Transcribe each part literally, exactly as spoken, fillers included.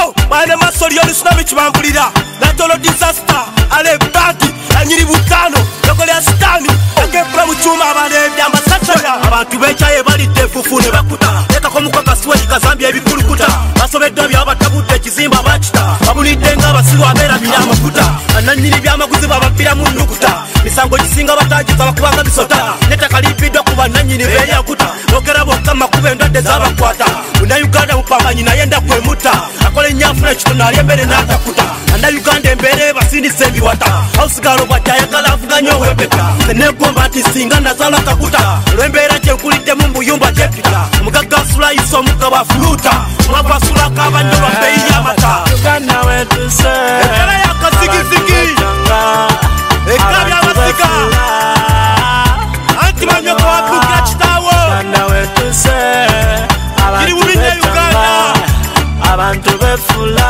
Yo, mwana masoli yoni tsunami chimambulira. Natolo disaster, ale badi, anyiri butano, yokole asitani. Ake pramu chuma abale byamba sataya. Abantu bechaye bali defufu ne bakuta. Eka komuka kasuwe ikazambia ebikulukuta. Basobedwa byabatabude kizimba bachita. Babulidde nga basiru abera byamakuta. Ananyiri byamaguzi babapira mu nnukuta. Misango kisinga batagiza bakubanga bisota. Neta kalipidwa kuba nanyini beya kuta. Lokera bokama kube ndade zabakwata. Una Uganda mupamanyi nayenda kwemuta. Akole nyafuna kitona alembere natakuta. Anda Uganda embere basini sembi wata. Hausigalo bajaya kalafuga nyowe peta. Nenegomba ati singa nazala kakuta. Lwembera chenkulite mumbu yumba jepita. Mugaga sula iso mukaba fluta. Mwapa sula kaba nyoba beyi ya mata. Uganda wetu se Ekala ya kasiki siki Ekabi ya masika Anti manyoko wabuka chitawo Uganda wetu se Kiri wubinde Uganda Abantu befula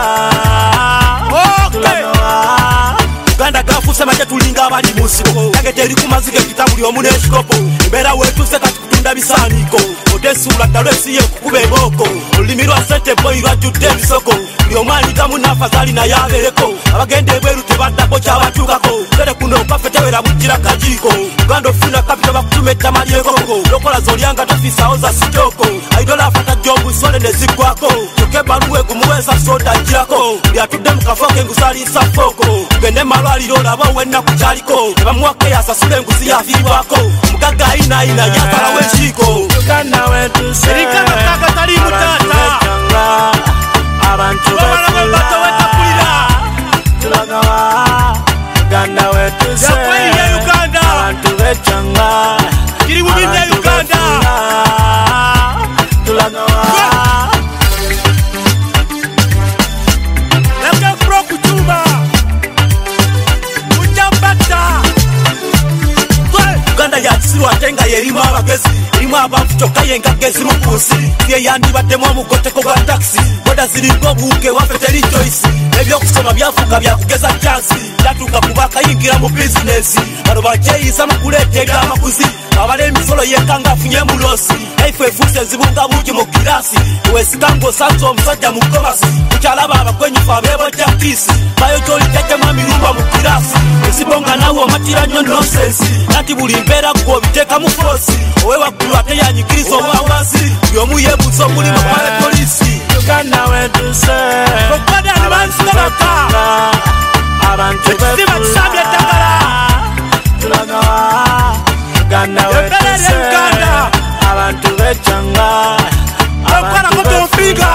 Okay Uganda gafusa maja tulinga abali musiko Nagete kumazike kitabuli omune shikopo Mbera wetu se katikutunda bisaniko Odesula talwesi ye kukube boko Olimirwa sente boy rajute bisoko Liomani tamu nafazali na yabereko Abagende bweru tebadako chabatukako Tere kuno kafetewera mujira kajiko Uganda ofuna kapito bakutumeta malyekoko Lokola zolianga tafisa oza sitoko Aidola afata jobu sole nezikwako Choke baluwe kumuweza soda jirako Liatude mkafoke ngusali safoko Gende malwali lola bawe na kuchaliko Eba mwake ya sasule nguzi ya viwako Mgaga ina ina yatala wenshiko Uganda wetu se Erika mataka tali mutata Abantu befula Tulagawa Uganda wetu se Yakweli ya Uganda Abantu bechanga Kiri wubinde Uganda Tulagawa Leke pro kuchuma Ujambata Uganda ya chisiru atenga yerimu abagezi Erimu abafu choka yenga gezi mukusi Siye yandi batemo mugoteko gwa taxi Boda ziringo buke wafeteri choice Ebyo kusoma byafuka byakugeza chansi Yatuka kubaka yingira mu business Baroba cheisa mukulete ebya makuzi Babale emisolo yekanga afunye mulosi Eifwe fuse zibunga buji mu kirasi Wesikango sanzo omusajja mu komasi Kuchalaba abakwenyu fabebo jakisi Bayo joli tete mwami rumba mu kirasi Esibonga nawo matira nyo nonsense Nati buli mbera kuwa biteka mu fosi Owe wakulu ate yanyikirizo wawasi Yomu yebuzo muli mwale polisi Uganda wetu se Kokwade alibansi kabaka Abantu befula Ekisiba kisambye takala Tulagawa Uganda wetu se Uganda Abantu bechanga Kokwala koto mfiga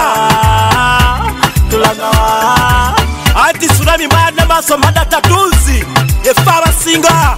Tulagawa Ati tsunami mada maso mada tatuzi Yefaba singa